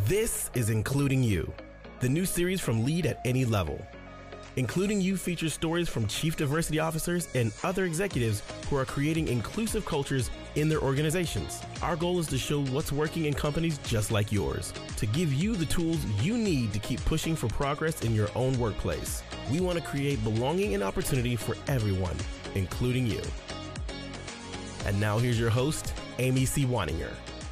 This is Including You, the new series from Lead at Any Level. Including You features stories from chief diversity officers and other executives who are creating inclusive cultures in their organizations. Our goal is to show what's working in companies just like yours, to give you the tools you need to keep pushing for progress in your own workplace. We want to create belonging and opportunity for everyone, including you. And now here's your host, Amy C. Waninger.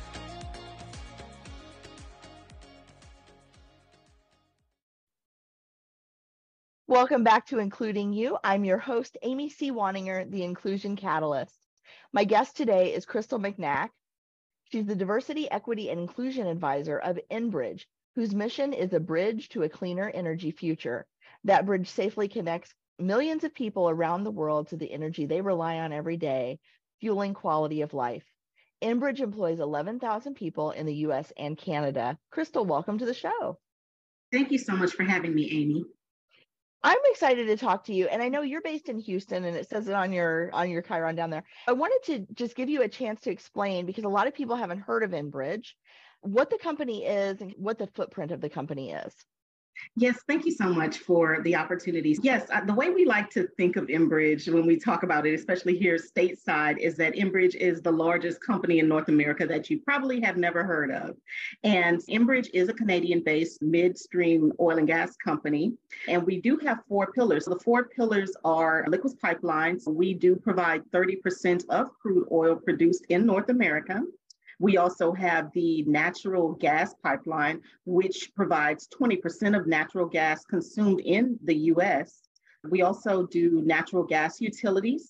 Welcome back to Including You. I'm your host, Amy C. Waninger, the Inclusion Catalyst. My guest today is Crystal McNack. She's the Diversity, Equity, and Inclusion Advisor of Enbridge, whose mission is a bridge to a cleaner energy future. That bridge safely connects millions of people around the world to the energy they rely on every day, fueling quality of life. Enbridge employs 11,000 people in the U.S. and Canada. Crystal, welcome to the show. Thank you so much for having me, Amy. I'm excited to talk to you, and I know you're based in Houston, and it says it on your Chiron down there. I wanted to just give you a chance to explain, because a lot of people haven't heard of Enbridge, what the company is and what the footprint of the company is. Yes, thank you so much for the opportunities. Yes, the way we like to think of Enbridge when we talk about it, especially here stateside, is that Enbridge is the largest company in North America that you probably have never heard of. And Enbridge is a Canadian-based midstream oil and gas company. And we do have four pillars. The four pillars are liquids pipelines. We do provide 30% of crude oil produced in North America. We also have the natural gas pipeline, which provides 20% of natural gas consumed in the U.S. We also do natural gas utilities.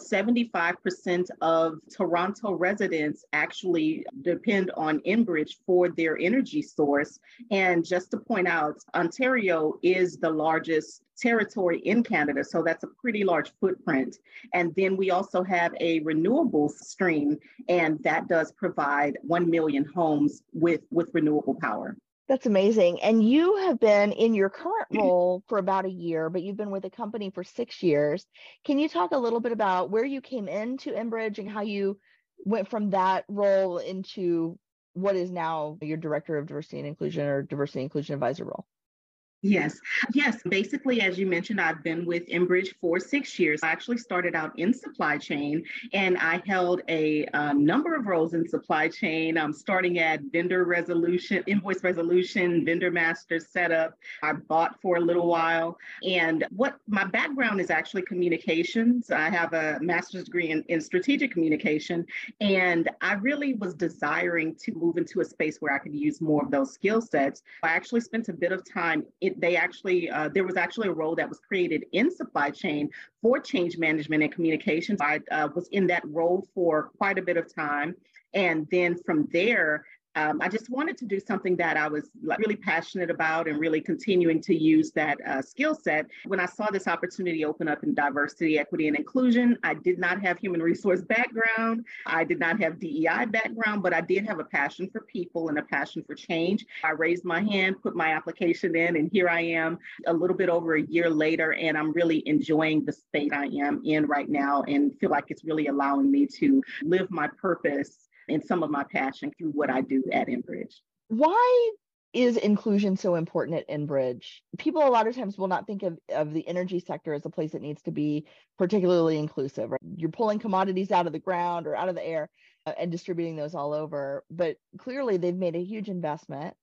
75% of Toronto residents actually depend on Enbridge for their energy source. And just to point out, Ontario is the largest territory in Canada, so that's a pretty large footprint. And then we also have a renewables stream, and that does provide 1 million homes with renewable power. That's amazing. And you have been in your current role for about a year, but you've been with the company for 6 years. Can you talk a little bit about where you came into Enbridge and how you went from that role into what is now your Director of Diversity and Inclusion or Diversity and Inclusion Advisor role? Yes. Basically, as you mentioned, I've been with Enbridge for 6 years. I actually started out in supply chain, and I held a number of roles in supply chain, starting at vendor resolution, invoice resolution, vendor master setup. I bought for a little while. And what my background is actually communications. I have a master's degree in strategic communication, and I really was desiring to move into a space where I could use more of those skill sets. I actually spent a bit of time there was actually a role that was created in supply chain for change management and communications. I was in that role for quite a bit of time. And then from there, I just wanted to do something that I was really passionate about and really continuing to use that skill set. When I saw this opportunity open up in diversity, equity, and inclusion, I did not have human resource background. I did not have DEI background, but I did have a passion for people and a passion for change. I raised my hand, put my application in, and here I am a little bit over a year later, and I'm really enjoying the space I am in right now and feel like it's really allowing me to live my purpose and some of my passion through what I do at Enbridge. Why is inclusion so important at Enbridge? People a lot of times will not think of the energy sector as a place that needs to be particularly inclusive. Right? You're pulling commodities out of the ground or out of the air and distributing those all over. But clearly they've made a huge investment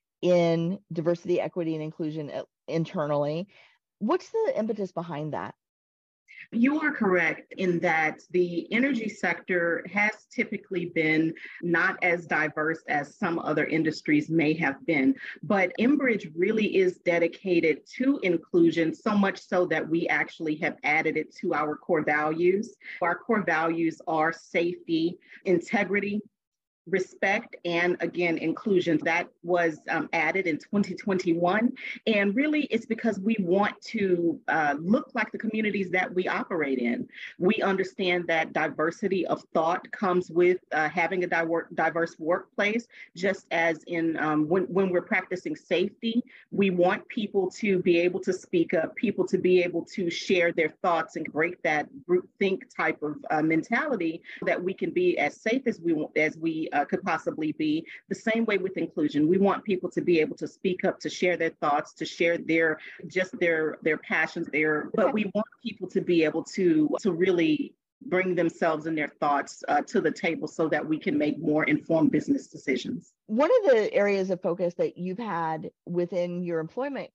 in diversity, equity, and inclusion internally. What's the impetus behind that? You are correct in that the energy sector has typically been not as diverse as some other industries may have been, but Enbridge really is dedicated to inclusion, so much so that we actually have added it to our core values. Our core values are safety, integrity, respect, and again, inclusion. That was added in 2021. And really, it's because we want to look like the communities that we operate in. We understand that diversity of thought comes with having a diverse workplace, just as in when we're practicing safety, we want people to be able to speak up, people to be able to share their thoughts and break that groupthink type of mentality, that we can be as safe as we could possibly be. The same way with inclusion. We want people to be able to speak up, to share their thoughts, to share their passions, but we want people to be able to really bring themselves and their thoughts to the table so that we can make more informed business decisions. One of the areas of focus that you've had within your employee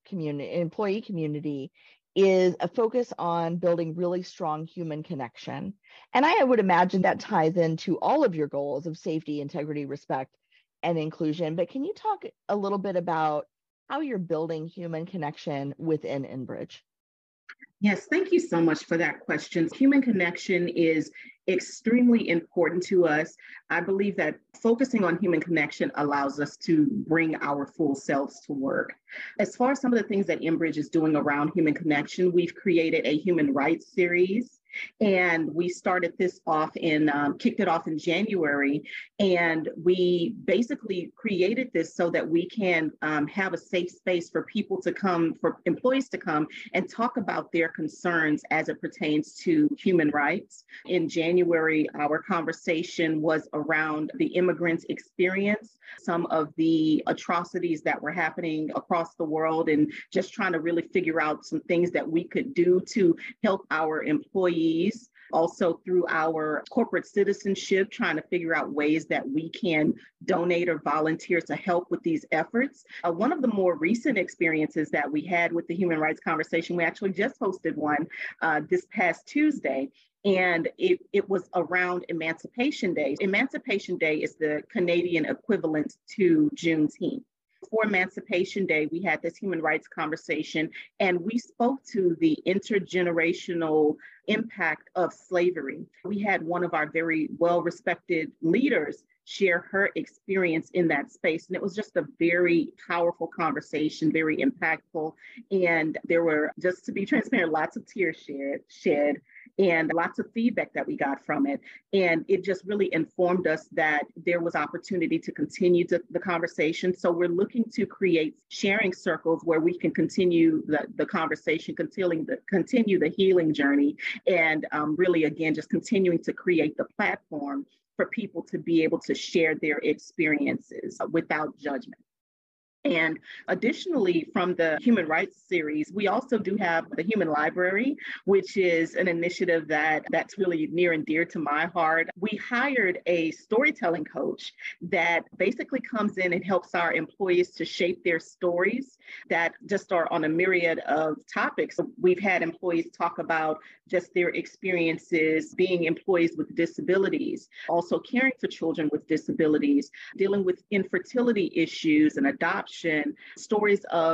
community is a focus on building really strong human connection. And I would imagine that ties into all of your goals of safety, integrity, respect, and inclusion. But can you talk a little bit about how you're building human connection within Enbridge? Yes, thank you so much for that question. Human connection is extremely important to us. I believe that focusing on human connection allows us to bring our full selves to work. As far as some of the things that Enbridge is doing around human connection, we've created a human rights series. And we started this off kicked it off in January. And we basically created this so that we can have a safe space for employees to come and talk about their concerns as it pertains to human rights. In January, our conversation was around the immigrant experience, some of the atrocities that were happening across the world, and just trying to really figure out some things that we could do to help our employees. Also through our corporate citizenship, trying to figure out ways that we can donate or volunteer to help with these efforts. One of the more recent experiences that we had with the Human Rights Conversation, we actually just hosted one this past Tuesday. And it was around Emancipation Day. Emancipation Day is the Canadian equivalent to Juneteenth. For Emancipation Day, we had this human rights conversation, and we spoke to the intergenerational impact of slavery. We had one of our very well-respected leaders share her experience in that space. And it was just a very powerful conversation, very impactful. And there were, just to be transparent, lots of tears shed and lots of feedback that we got from it. And it just really informed us that there was opportunity to continue the conversation. So we're looking to create sharing circles where we can continue the conversation, continue the healing journey, and really, again, just continuing to create the platform for people to be able to share their experiences without judgment. And additionally, from the Human Rights Series, we also do have the Human Library, which is an initiative that's really near and dear to my heart. We hired a storytelling coach that basically comes in and helps our employees to shape their stories that just are on a myriad of topics. We've had employees talk about just their experiences being employees with disabilities, also caring for children with disabilities, dealing with infertility issues and adoption, stories of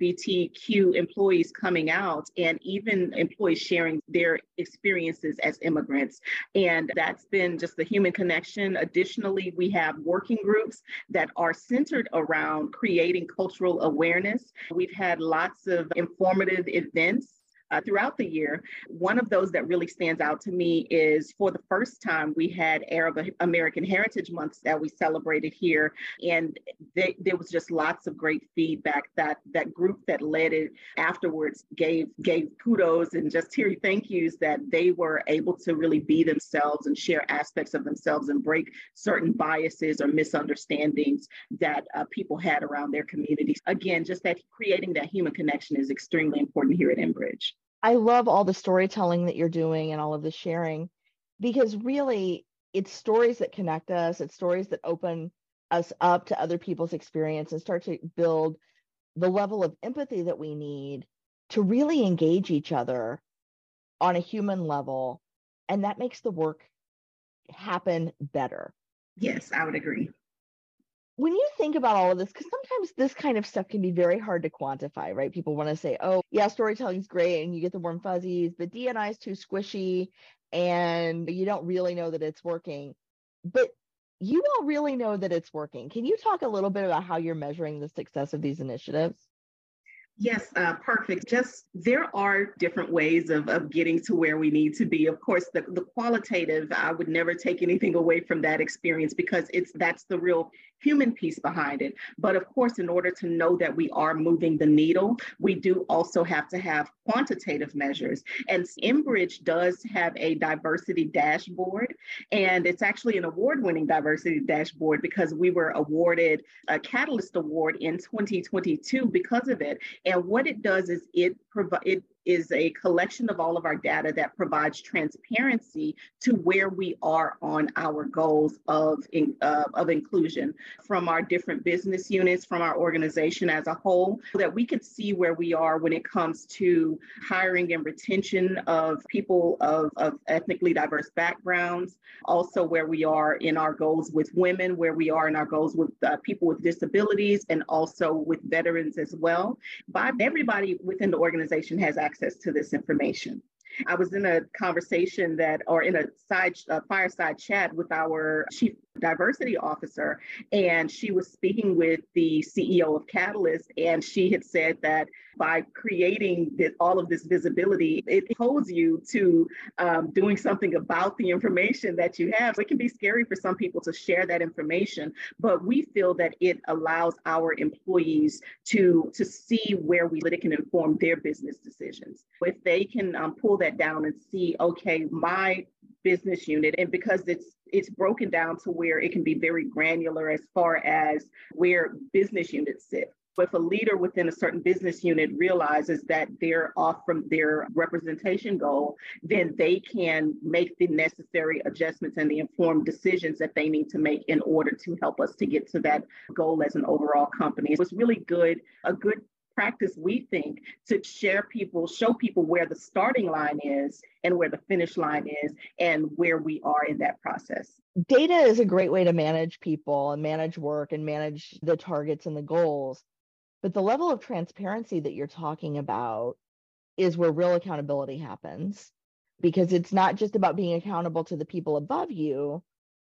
LGBTQ employees coming out, and even employees sharing their experiences as immigrants. And that's been just the human connection. Additionally, we have working groups that are centered around creating cultural awareness. We've had lots of informative events throughout the year. One of those that really stands out to me is, for the first time, we had Arab American Heritage Month that we celebrated here. And there was just lots of great feedback. That group that led it afterwards gave kudos and just teary thank yous that they were able to really be themselves and share aspects of themselves and break certain biases or misunderstandings that people had around their communities. Again, just that creating that human connection is extremely important here at Enbridge. I love all the storytelling that you're doing and all of the sharing, because really it's stories that connect us. It's stories that open us up to other people's experience and start to build the level of empathy that we need to really engage each other on a human level. And that makes the work happen better. Yes, I would agree. When you think about all of this, because sometimes this kind of stuff can be very hard to quantify, right? People want to say, oh, yeah, storytelling's great and you get the warm fuzzies, but D&I is too squishy and you don't really know that it's working. But you all really know that it's working. Can you talk a little bit about how you're measuring the success of these initiatives? Yes, perfect. Just there are different ways of getting to where we need to be. Of course, the qualitative, I would never take anything away from that experience, because that's the real human piece behind it. But of course, in order to know that we are moving the needle, we do also have to have quantitative measures. And Enbridge does have a diversity dashboard, and it's actually an award-winning diversity dashboard because we were awarded a Catalyst Award in 2022 because of it. And what it does is it is a collection of all of our data that provides transparency to where we are on our goals of inclusion from our different business units, from our organization as a whole, so that we could see where we are when it comes to hiring and retention of people of ethnically diverse backgrounds, also where we are in our goals with women, where we are in our goals with people with disabilities, and also with veterans as well. Everybody within the organization has access to this information. I was in a conversation in a fireside chat with our chief diversity officer, and she was speaking with the CEO of Catalyst, and she had said that by creating all of this visibility, it holds you to doing something about the information that you have. So it can be scary for some people to share that information, but we feel that it allows our employees to see where it can inform their business decisions. If they can pull that down and see, okay, my business unit, and because it's broken down to where it can be very granular as far as where business units sit. If a leader within a certain business unit realizes that they're off from their representation goal, then they can make the necessary adjustments and the informed decisions that they need to make in order to help us to get to that goal as an overall company. It was really a good practice, we think, to show people where the starting line is and where the finish line is and where we are in that process. Data is a great way to manage people and manage work and manage the targets and the goals. But the level of transparency that you're talking about is where real accountability happens, because it's not just about being accountable to the people above you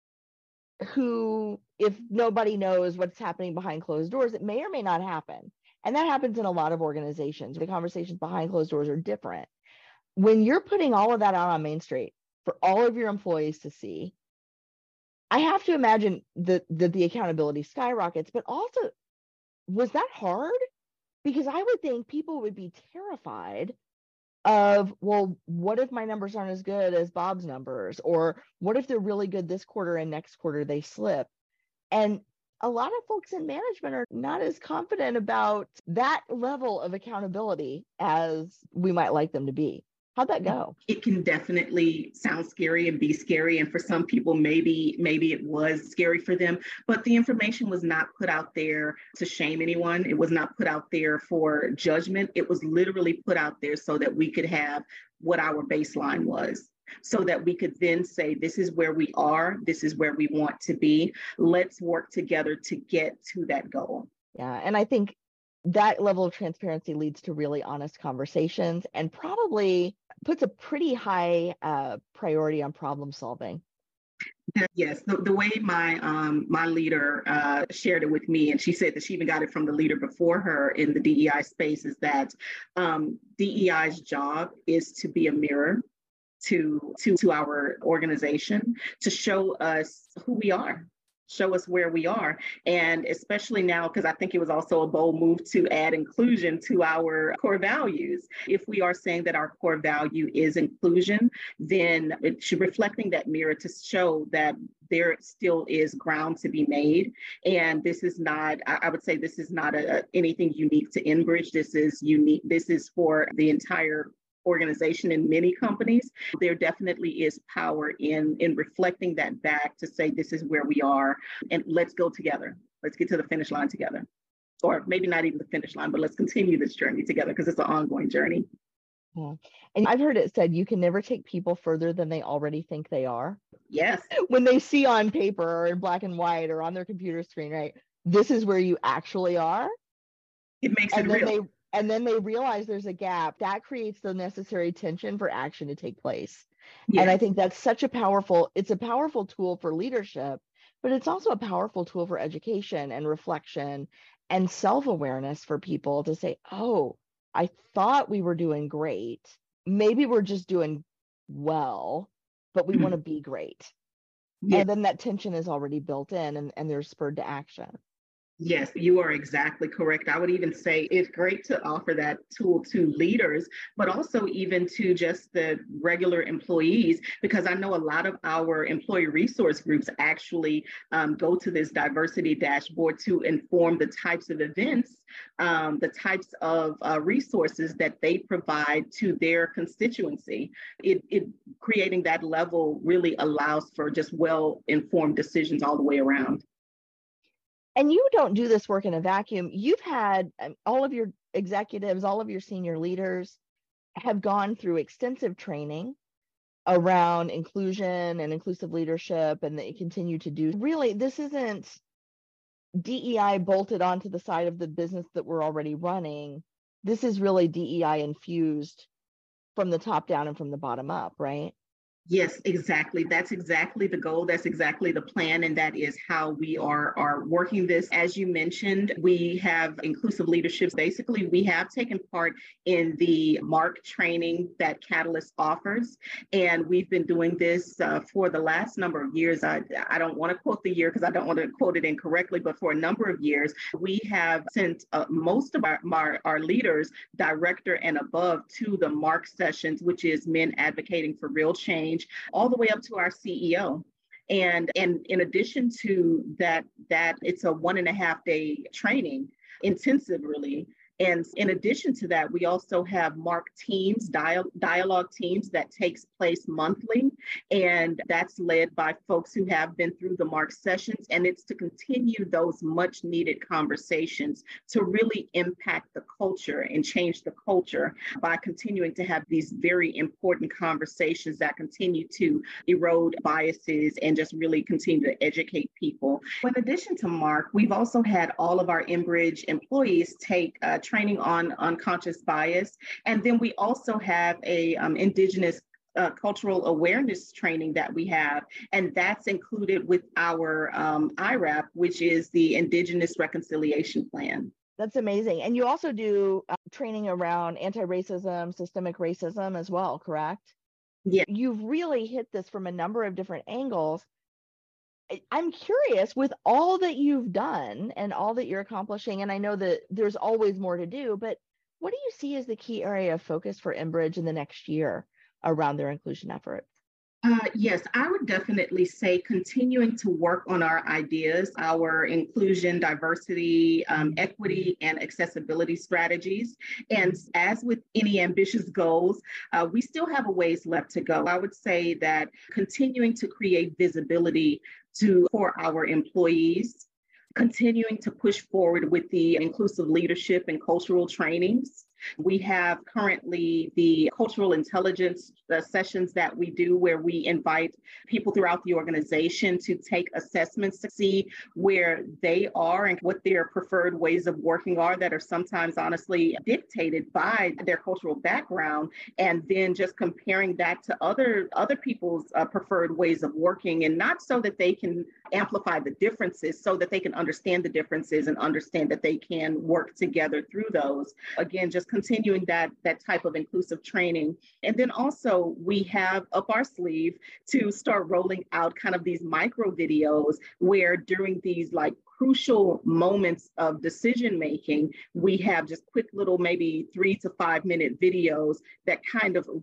who, if nobody knows what's happening behind closed doors, it may or may not happen. And that happens in a lot of organizations. The conversations behind closed doors are different. When you're putting all of that out on Main Street for all of your employees to see, I have to imagine that the accountability skyrockets, but also, was that hard? Because I would think people would be terrified of, well, what if my numbers aren't as good as Bob's numbers? Or what if they're really good this quarter and next quarter they slip? And a lot of folks in management are not as confident about that level of accountability as we might like them to be. How'd that go? It can definitely sound scary and be scary. And for some people, maybe it was scary for them, but the information was not put out there to shame anyone. It was not put out there for judgment. It was literally put out there so that we could have what our baseline was, so that we could then say, this is where we are, this is where we want to be. Let's work together to get to that goal. Yeah, and I think that level of transparency leads to really honest conversations and probably puts a pretty high priority on problem solving. Yes, the way my leader shared it with me, and she said that she even got it from the leader before her in the DEI space, is that DEI's job is to be a mirror to our organization, to show us who we are, show us where we are. And especially now, because I think it was also a bold move to add inclusion to our core values. If we are saying that our core value is inclusion, then it should reflecting that mirror to show that there still is ground to be made. And this is not, I would say this is not anything unique to Enbridge. This is unique. This is for the entire organization in many companies. There definitely is power in reflecting that back to say, this is where we are, and let's go together. Let's get to the finish line together. Or maybe not even the finish line, but let's continue this journey together, because it's an ongoing journey. Yeah. And I've heard it said, you can never take people further than they already think they are. Yes. When they see on paper or in black and white or on their computer screen, right, this is where you actually are. It makes it real. And then they realize there's a gap that creates the necessary tension for action to take place. Yes. And I think that's it's a powerful tool for leadership, but it's also a powerful tool for education and reflection and self-awareness for people to say, oh, I thought we were doing great. Maybe we're just doing well, but we want to be great. Yeah. And then that tension is already built in and they're spurred to action. Yes, you are exactly correct. I would even say it's great to offer that tool to leaders, but also even to just the regular employees, because I know a lot of our employee resource groups actually go to this diversity dashboard to inform the types of events, the types of resources that they provide to their constituency. It creating that level really allows for just well-informed decisions all the way around. And you don't do this work in a vacuum. You've had all of your executives, all of your senior leaders have gone through extensive training around inclusion and inclusive leadership, and that you continue to do. Really, this isn't DEI bolted onto the side of the business that we're already running. This is really DEI infused from the top down and from the bottom up, right? Yes, exactly. That's exactly the goal. That's exactly the plan. And that is how we are working this. As you mentioned, we have inclusive leadership. Basically, we have taken part in the MARC training that Catalyst offers. And we've been doing this for the last number of years. I don't want to quote the year because I don't want to quote it incorrectly, but for a number of years, we have sent most of our leaders, director and above, to the MARC sessions, which is Men Advocating for Real Change, all the way up to our CEO. And in addition to that it's a 1.5 day training, intensive really. And in addition to that, we also have MARC teams, dialogue teams that takes place monthly. And that's led by folks who have been through the MARC sessions. And it's to continue those much needed conversations to really impact the culture and change the culture by continuing to have these very important conversations that continue to erode biases and just really continue to educate people. In addition to MARC, we've also had all of our Enbridge employees take training on unconscious bias. And then we also have a Indigenous cultural awareness training that we have, and that's included with our IRAP, which is the Indigenous Reconciliation Plan. That's amazing. And you also do training around anti-racism, systemic racism as well, correct? Yeah. You've really hit this from a number of different angles. I'm curious, with all that you've done and all that you're accomplishing, and I know that there's always more to do, but what do you see as the key area of focus for Enbridge in the next year around their inclusion efforts? Yes, I would definitely say continuing to work on our ideas, our inclusion, diversity, equity, and accessibility strategies. And as with any ambitious goals, we still have a ways left to go. I would say that continuing to create visibility for our employees, continuing to push forward with the inclusive leadership and cultural trainings. We have currently the cultural intelligence sessions that we do where we invite people throughout the organization to take assessments to see where they are and what their preferred ways of working are that are sometimes honestly dictated by their cultural background, and then just comparing that to other people's preferred ways of working, and not so that they can amplify the differences, so that they can understand the differences and understand that they can work together through those. Again, just continuing that type of inclusive training. And then also we have up our sleeve to start rolling out kind of these micro videos where during these like crucial moments of decision making, we have just quick little maybe 3 to 5 minute videos that kind of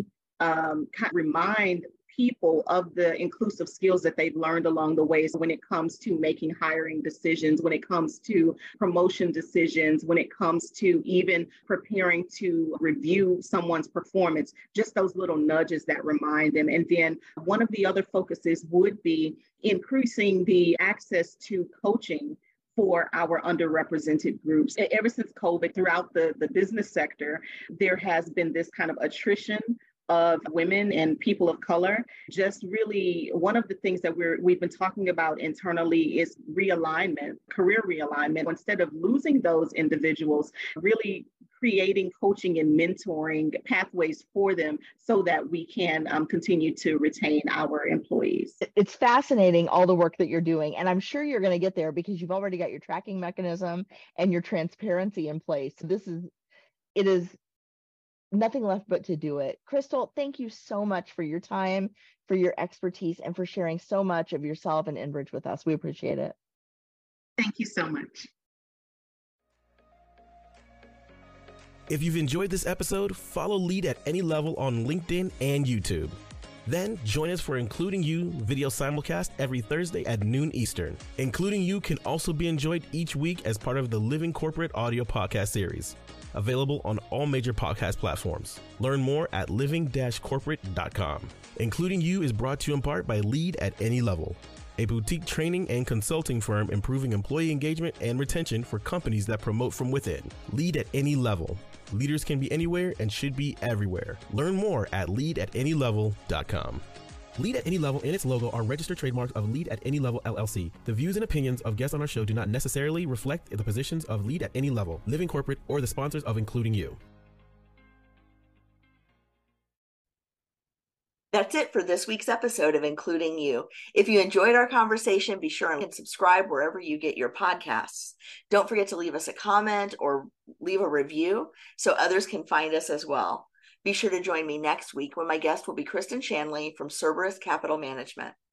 remind people of the inclusive skills that they've learned along the way. So when it comes to making hiring decisions, when it comes to promotion decisions, when it comes to even preparing to review someone's performance, just those little nudges that remind them. And then one of the other focuses would be increasing the access to coaching for our underrepresented groups. Ever since COVID, throughout the business sector, there has been this kind of attrition of women and people of color. Just really one of the things that we've been talking about internally is realignment, career realignment. Instead of losing those individuals, really creating coaching and mentoring pathways for them so that we can continue to retain our employees. It's fascinating, all the work that you're doing. And I'm sure you're going to get there because you've already got your tracking mechanism and your transparency in place. It is nothing left but to do it. Crystal, thank you so much for your time, for your expertise, and for sharing so much of yourself and Enbridge with us. We appreciate it. Thank you so much. If you've enjoyed this episode, follow Lead at Any Level on LinkedIn and YouTube. Then join us for Including You video simulcast every Thursday at noon Eastern. Including You can also be enjoyed each week as part of the Living Corporate audio podcast series, available on all major podcast platforms. Learn more at living-corporate.com. Including You is brought to you in part by Lead at Any Level, a boutique training and consulting firm improving employee engagement and retention for companies that promote from within. Lead at Any Level. Leaders can be anywhere and should be everywhere. Learn more at leadatanylevel.com. Lead at Any Level and its logo are registered trademarks of Lead at Any Level LLC. The views and opinions of guests on our show do not necessarily reflect the positions of Lead at Any Level, Living Corporate, or the sponsors of Including You. That's it for this week's episode of Including You. If you enjoyed our conversation, be sure and subscribe wherever you get your podcasts. Don't forget to leave us a comment or leave a review so others can find us as well. Be sure to join me next week when my guest will be Kristen Shanley from Cerberus Capital Management.